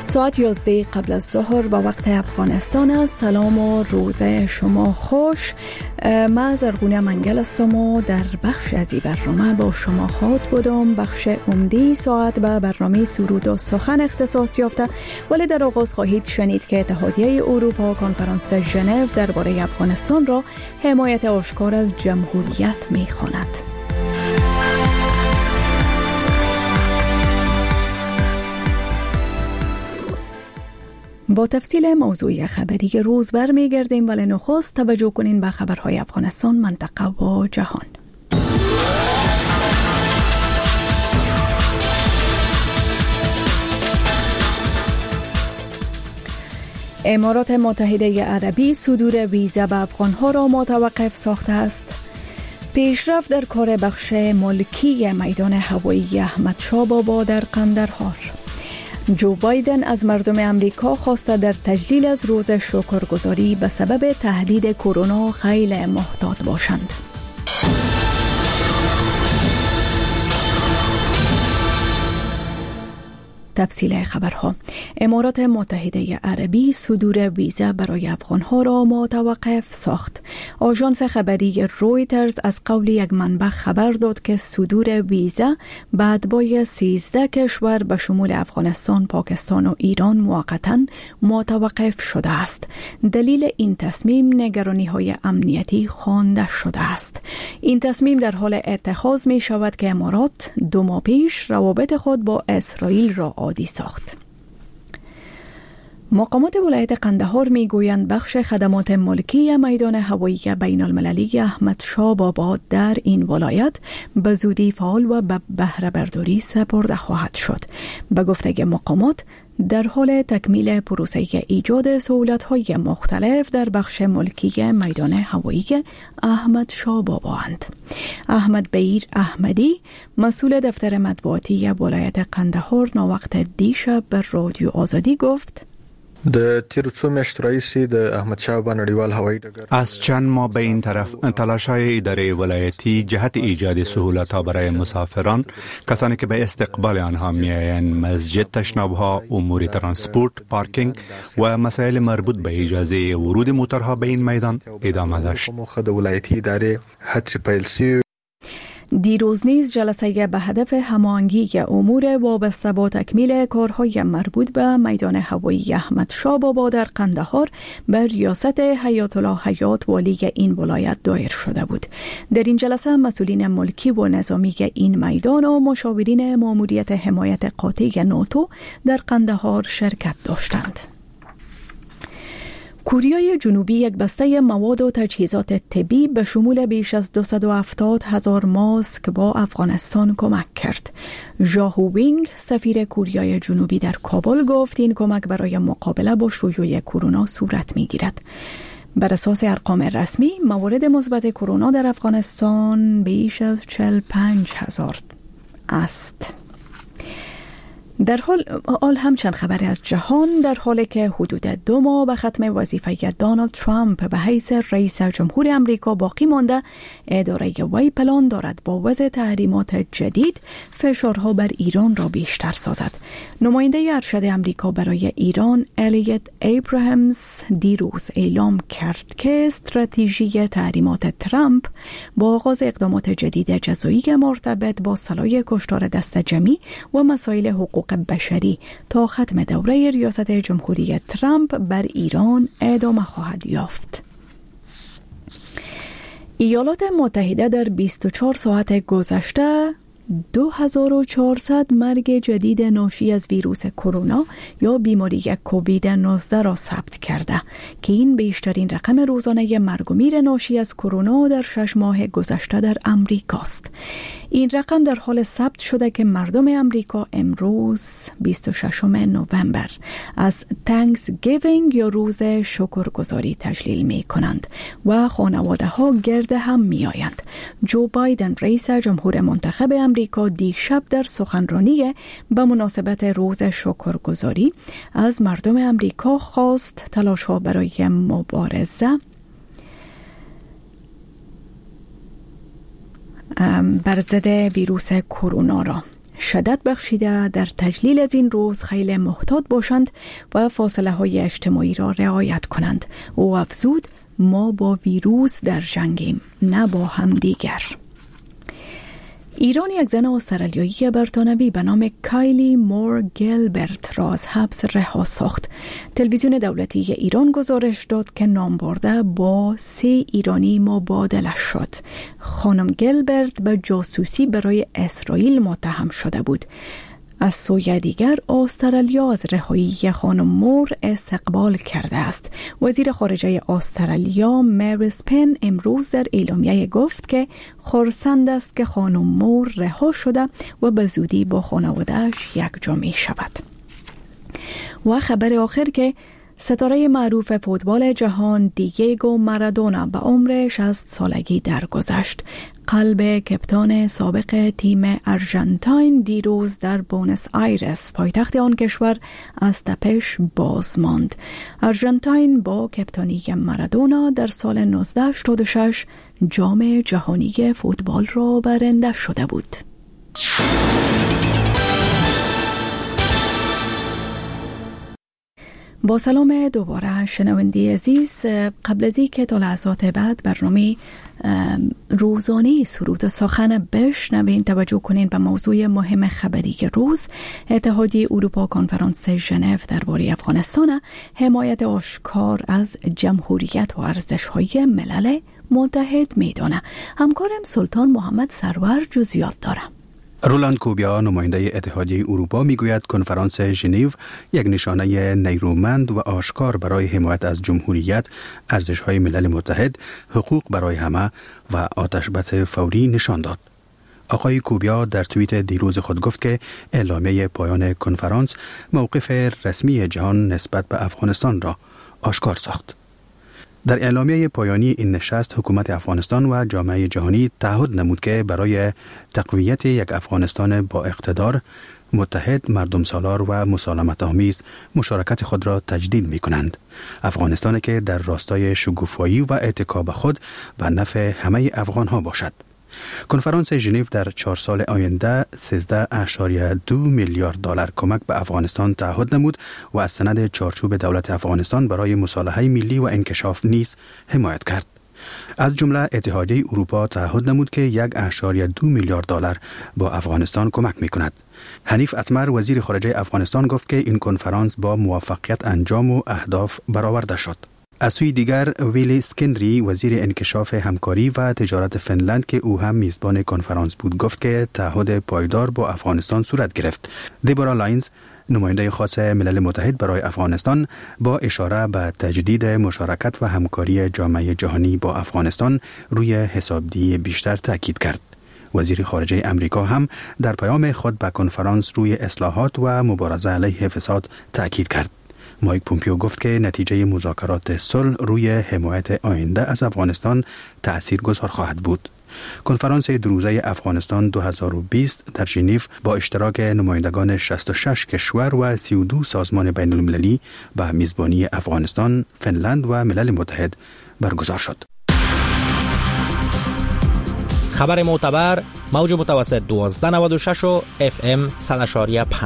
ساعت 11 قبل از ظهر با وقت افغانستان است. سلام و روز شما خوش. من زرغونه منگل هستم و در بخش از این برنامه با شما خواهد بودم. بخش عمده ساعت به برنامه سرود و سخن اختصاص یافته، ولی در آغاز خواهید شنید که اتحادیه اروپا کنفرانس ژنو درباره افغانستان را حمایت آشکار از جمهوریت می‌خواند. با تفصیل موضوع خبری روز برمیگردیم، ولی نخست توجه کنین به خبرهای افغانستان، منطقه و جهان. امارات متحده عربی صدور ویزا به افغانها را متوقف ساخته است. پیشرفت در کار بخش ملکی میدان هوایی احمد شاه بابا در قندهار. جو بایدن از مردم امریکا خواسته در تجلیل از روز شکرگزاری به سبب تهدید کرونا خیلی محتاط باشند. تفصیل خبرها. امارات متحده عربی صدور ویزا برای افغانها را متوقف ساخت. آژانس خبری رویترز از قول یک منبع خبر داد که صدور ویزا به اتباع 13 کشور به شمول افغانستان، پاکستان و ایران موقتاً متوقف شده است. دلیل این تصمیم نگرانی‌های امنیتی خوانده شده است. این تصمیم در حال اتخاذ می شود که امارات 2 ماه پیش روابط خود با اسرائیل را عادی ساخت. مقامات ولایت قندهار می گویند بخش خدمات ملکی میدان هوایی بین المللی احمد شاه بابا در این ولایت به زودی فعال و به بهره برداری سپرده خواهد شد. به گفته مقامات در حال تکمیل پروسه ایجاد سهولت‌های مختلف در بخش ملکی میدان هوایی احمد شاه بابا اند. احمد بیر احمدی مسئول دفتر مطبوعاتی ولایت قندهار ناوقت دیشب به رادیو آزادی گفت: د تیرو څو میاشتو راهیسې د احمدشاه بابا نړیوال هوایي ډګر از چند ماه به این طرف تلاش‌های اداره ولایتی جهت ایجاد سهولت‌ها برای مسافران، کسانی که به استقبال آنها می‌آیند، مسجد، تشناب‌ها، امور ترانسپورت، پارکینگ و مسائل مربوط به اجازه ورود موترها به این میدان ادامه داشت. د ولایتي ادارې هڅې پیل شوې. دیروز نیز جلسه به هدف هماهنگی امور وابسته با تکمیل کارهای مربوط به میدان هوایی احمد شاه بابا در قندهار بر ریاست حیات الله حیات والی این ولایت دایر شده بود. در این جلسه مسئولین ملکی و نظامی این میدان و مشاورین ماموریت حمایت قاطع ناتو در قندهار شرکت داشتند. کره جنوبی یک بسته مواد و تجهیزات طبی به شمول بیش از 270,000 ماسک با افغانستان کمک کرد. ژاهو وینگ سفیر کره جنوبی در کابل گفت این کمک برای مقابله با شیوع کرونا صورت می‌گیرد. بر اساس ارقام رسمی موارد مثبت کرونا در افغانستان بیش از 45,000 است. در حال همچنین خبری از جهان، در حالی که حدود 2 ماه به ختم وظیفه دونالد ترامپ به حیث رئیس جمهور امریکا باقی مانده، اداره وی پلان دارد با وضع تحریمات جدید فشارها بر ایران را بیشتر سازد. نماینده ارشد امریکا برای ایران الیت ابراهامز دیروز اعلام کرد که استراتژی تحریمات ترامپ با آغاز اقدامات جدید جزایی مرتبط با سلاح کشتار دست جمعی و مسائل حقوق بشری تا ختم دوره ریاست جمهوری ترامپ بر ایران ادامه خواهد یافت. ایالات متحده در 24 ساعت گذشته 2400 مرگ جدید ناشی از ویروس کرونا یا بیماری کووید 19 را ثبت کرده که این بیشترین رقم روزانه مرگ و میر ناشی از کرونا در 6 ماه گذشته در امریکاست. این رقم در حال ثبت شده که مردم امریکا امروز 26 نوامبر از تانکسگیوینگ یا روز شکرگزاری تجلیل می کنند و خانواده ها گرد هم می آیند. جو بایدن رئیس جمهور منتخب امریکا دیشب در سخنرانی به مناسبت روز شکرگزاری از مردم امریکا خواست تلاش‌ها برای مبارزه بر ضد ویروس کرونا را شدت بخشیده در تجلیل از این روز خیلی محتاط باشند و فاصله های اجتماعی را رعایت کنند. او افزود ما با ویروس در جنگیم، نه با همدیگر. ایران یک زن استرالیایی برتانوی به نام کایلی مور گیلبرت را از حبس رها ساخت. تلویزیون دولتی ایران گزارش داد که نامبرده با 3 ایرانی مبادله شد. خانم گیلبرت به جاسوسی برای اسرائیل متهم شده بود. از سوی دیگر استرالیا از رهایی خانم مور استقبال کرده است. وزیر خارجه استرالیا مریس پن امروز در اعلامیه گفت که خرسند است که خانم مور رها شده و به زودی با خانواده‌اش یکجا می شود. و خبر آخر که ستاره معروف فوتبال جهان دیگو مارادونا به عمر 60 سالگی درگذشت. قلب کپتان سابق تیم ارژانتین دیروز در بونس آیرس پایتخت آن کشور از تپش باز ماند. ارژانتین با کپتانی مارادونا در سال 1986 جام جهانی فوتبال را برنده شده بود. با سلام دوباره شنونده عزیز، قبل از اینکه تا لحظات بعد برنامه روزانه سرود سخن بشنوین، توجه کنین به موضوع مهم خبری روز. اتحادیه اروپا کنفرانس ژنو درباره افغانستان حمایت آشکار از جمهوریت و ارزش‌های ملل متحد میدونه. همکارم سلطان محمد سرور جزئیات داره. رولاند کوبیا نماینده اتحادیه اروپا میگوید کنفرانس ژنو یک نشانه نیرومند و آشکار برای حمایت از جمهوریت، ارزش‌های ملل متحد، حقوق برای همه و آتش بس فوری نشان داد. آقای کوبیا در توییت دیروز خود گفت که اعلامیه پایان کنفرانس موقف رسمی جهان نسبت به افغانستان را آشکار ساخت. در اعلامیه پایانی این نشست حکومت افغانستان و جامعه جهانی تعهد نمود که برای تقویت یک افغانستان با اقتدار، متحد، مردم سالار و مسالمت آمیز مشارکت خود را تجدید می کنند. افغانستان که در راستای شکوفایی و اعتکاب خود به نفع همه افغان ها باشد. کنفرانس ژنو در 4 سال آینده 13.2 میلیارد دلار کمک به افغانستان تعهد نمود و از سند چارچوب دولت افغانستان برای مصالحه ملی و انکشاف نیز حمایت کرد. از جمله اتحادیه اروپا تعهد نمود که 1.2 میلیارد دلار با افغانستان کمک می کند. حنیف اتمر وزیر خارجه افغانستان گفت که این کنفرانس با موفقیت انجام و اهداف برآورده شد. از سوی دیگر ویلی سکنری وزیر انکشاف همکاری و تجارت فنلند که او هم میزبان کنفرانس بود گفت که تعهد پایدار با افغانستان صورت گرفت. دیبورا لاینز نماینده خاص ملل متحد برای افغانستان با اشاره به تجدید مشارکت و همکاری جامعه جهانی با افغانستان روی حسابدهی بیشتر تاکید کرد. وزیر خارجه امریکا هم در پیام خود به کنفرانس روی اصلاحات و مبارزه علیه فساد تاکید کرد. مایک پومپیو گفت که نتیجه مذاکرات صلح روی حمایت آینده از افغانستان تاثیرگذار خواهد بود. کنفرانس 2 روزه افغانستان 2020 در ژنو با اشتراک نمایندگان 66 کشور و 32 سازمان بین المللی به میزبانی افغانستان، فنلند و ملل متحد برگزار شد. خبر معتبر موج متوسط 1296 و FM 100.5.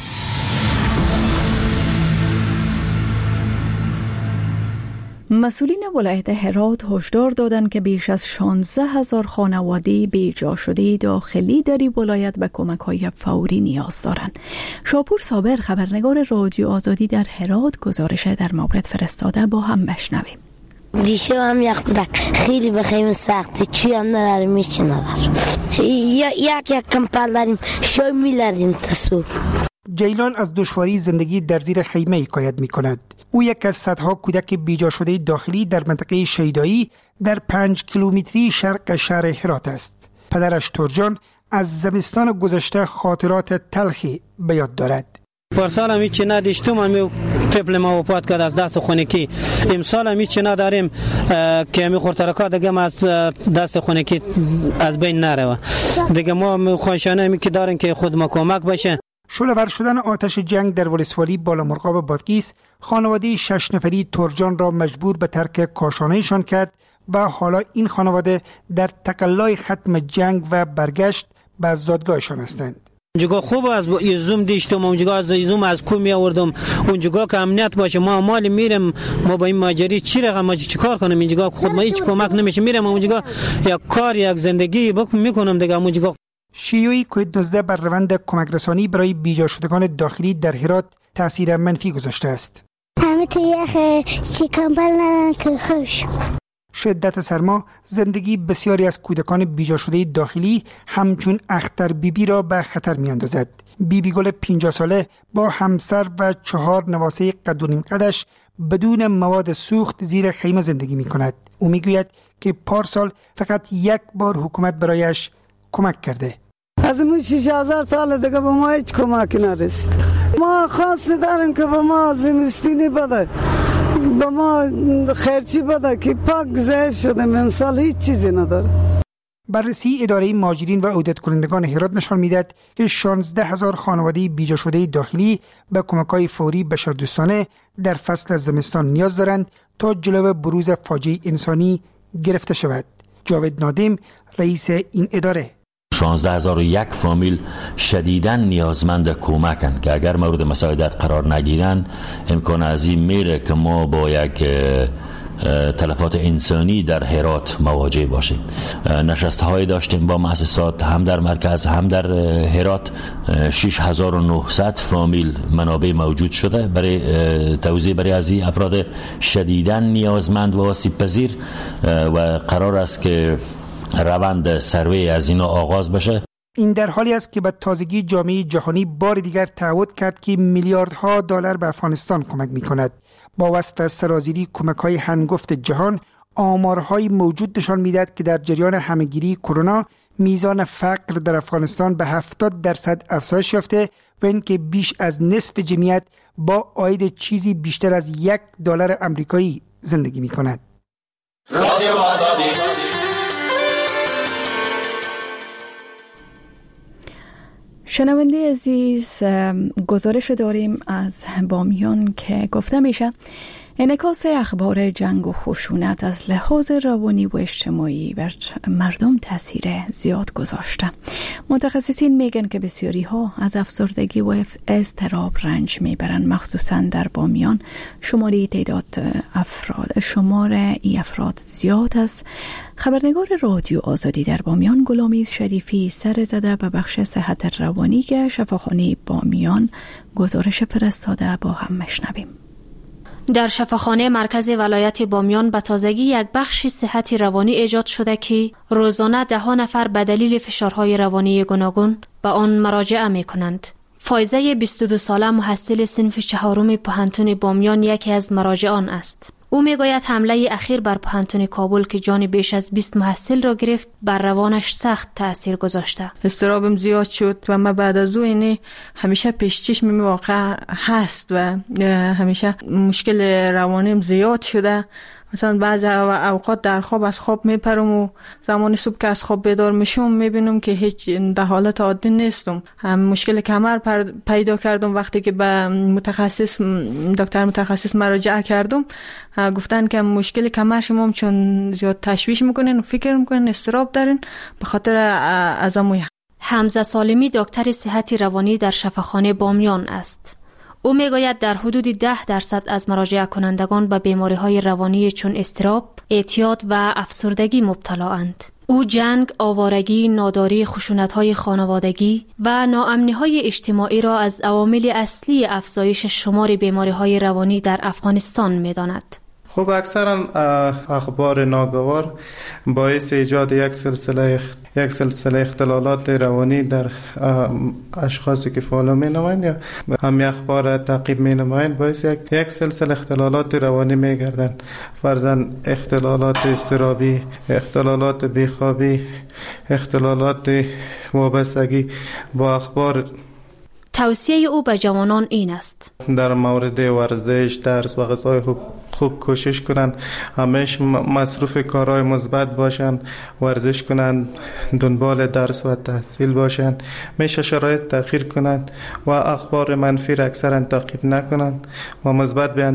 مسئولین ولایت هرات هشدار دادند که بیش از 16,000 خانواده بیجا شده داخلی در این ولایت به کمک‌های فوری نیاز دارند. شاپور صابر خبرنگار رادیو آزادی در هرات گزارش در مورد فرستاده، با هم بشنویم. دیشب هم یخ بودک خیلی بخیم سخته، چی هم نداریم هیچی نداریم، یک کمپل داریم، شای میلردیم تا صبح. جیلان از دشواری زندگی در زیر خیمه حکایت می کند. او یک از صدها کودک بیجا شده داخلی در منطقه شیدایی در 5 کیلومتری شرق شهر هرات است. پدرش ترجان از زمستان گذشته خاطرات تلخی به یاد دارد. پارسال هم هیچی نداشتم، همی طفل ما وفات کرد از دست خونکی. امسال هم هیچی نداریم که همی خورترکا دیگه از دست خونکی از بین نره. دیگه ما خواهشانه همی که داریم که خود ما کمک بشه. شعله‌ور شدن آتش جنگ در ولسوالی بالامرغاب بادغیس خانواده 6 نفری ترجان را مجبور به ترک کاشانه‌شان کرد و حالا این خانواده در تقلای ختم جنگ و برگشت به زادگاهشان هستند. اونجا خوب از زوم دیشتم، اونجا از زوم از کو می آوردم، اونجا که امنیت باشه. ما مال میرم، ما با این ماجری چی رقم چیکار کنم؟ اینجا خود ما هیچ کمک نمیشه. میرم اونجا یک کار یک زندگی میکنم دیگه. اونجا شیوع کووید 19 بر روند کمک رسانی برای بیجا شدگان داخلی در هرات تاثیر منفی گذاشته است. همه تو یخ چی کمبل ندارن که خوش. شدت سرما زندگی بسیاری از کودکان بیجا شده داخلی همچون اختر بیبی را به خطر می اندازد. بیبی گل 50 ساله با همسر و 4 نواسه قد و نیم قدش بدون مواد سوخت زیر خیمه زندگی می کند. او می گوید که پارسال فقط یک بار حکومت برایش کمک کرده. از اون 6000 تا دیگه به ما هیچ کمک نرسید. ما خواست داریم که به ما زمستینی بده، به ما خرچی بده که پاک ضعیف شدیم. امسال هیچ چیزی نداره. بررسی اداره مهاجرین و عودت کنندگان هرات نشان میدهد که 16000 خانواده بیجا شده داخلی به کمک‌های فوری بشردوستانه در فصل زمستان نیاز دارند تا جلو بروز فاجعه انسانی گرفته شود. جاوید نادم رئیس این اداره: 16001 فامیل شدیداً نیازمند کمکن که اگر مورد مساعدت قرار نگیرن امکان عظیم میره که ما با یک تلفات انسانی در هرات مواجه باشیم. نشست‌های داشتیم با مؤسسات هم در مرکز هم در هرات. 6900 فامیل منابع موجود شده برای توزیع برای از این افراد شدیداً نیازمند و آسیب پذیر و قرار است که روند سروی از اینا آغاز بشه. این در حالی است که به تازگی جامعه جهانی بار دیگر تعهد کرد که میلیاردها دلار به افغانستان کمک می‌کند. با وصف سرازیری کمک‌های هنگفت جهان، آمارهای موجود نشان می‌دهد که در جریان همه‌گیری کرونا میزان فقر در افغانستان به 70% افزایش یافته و اینکه بیش از نصف جمعیت با عاید چیزی بیشتر از $1 آمریکایی زندگی می‌کند. رادیو آزادی. شنونده عزیز، گزارش داریم از بامیان که گفته میشه انعکاس اخبار جنگ و خشونت از لحاظ روانی و اجتماعی بر مردم تاثیر زیاد گذاشته. متخصصین میگن که بسیاری ها از افسردگی و اضطراب رنج میبرن. مخصوصا در بامیان شمار ای افراد زیاد است. خبرنگار رادیو آزادی در بامیان غلامی شریفی سر زده به بخش صحت روانی که شفاخانه بامیان گزارش فرستاده، با هم مشنویم. در شفاخانه مرکز ولایت بامیان به تازگی یک بخش صحت روانی ایجاد شده که روزانه 10 نفر به دلیل فشارهای روانی گوناگون به آن مراجعه می کنند. فایزه 22 ساله محصل صنف 4 پوهنتون بامیان یکی از مراجعان است. او میگوید حمله اخیر بر پوهنتون کابل که جان بیش از 20 محصل را گرفت بر روانش سخت تأثیر گذاشته. اضطرابم زیاد شد و من بعد از اون همیشه پیش چشم واقع هست و همیشه مشکل روانیم زیاد شده. مثلا بعضی اوقات در خواب از خواب میپرم و زمان صبح که از خواب بیدار میشم میبینم که هیچ در حالت عادی نیستم. مشکل کمر پیدا کردم. وقتی که به دکتر متخصص مراجعه کردم گفتن که مشکل کمر شما چون زیاد تشویش میکنین و فکر میکنین اضطراب دارین به خاطر ازمویه. حمزه سالمی دکتر صحت روانی در شفاخانه بامیان است. او میگوید در حدود 10% از مراجعه کنندگان به بیماری‌های روانی چون اضطراب، اعتیاد و افسردگی مبتلااند. او جنگ، آوارگی، ناداری، خشونت‌های خانوادگی و ناامنی‌های اجتماعی را از عوامل اصلی افزایش شمار بیماری‌های روانی در افغانستان می‌داند. خب اکثرا اخبار ناگوار باعث ایجاد یک سلسله اختلالات روانی در اشخاصی که فالو می نمایند یا همی اخبار تعقیب می نمایند باعث یک سلسله اختلالات روانی می گردند. فرضاً اختلالات اضطرابی، اختلالات بیخوابی، اختلالات وابستگی با اخبار. توصیه او به جوانان این است: در مورد ورزش، درس و غذای خوب کوشش کنند، همیشه مصروف کارهای مثبت باشند، ورزش کنند، دنبال درس و تحصیل باشند، میشه شرایط تغییر کنند و اخبار منفی را اکثرا تعقیب نکنند و مثبت بیان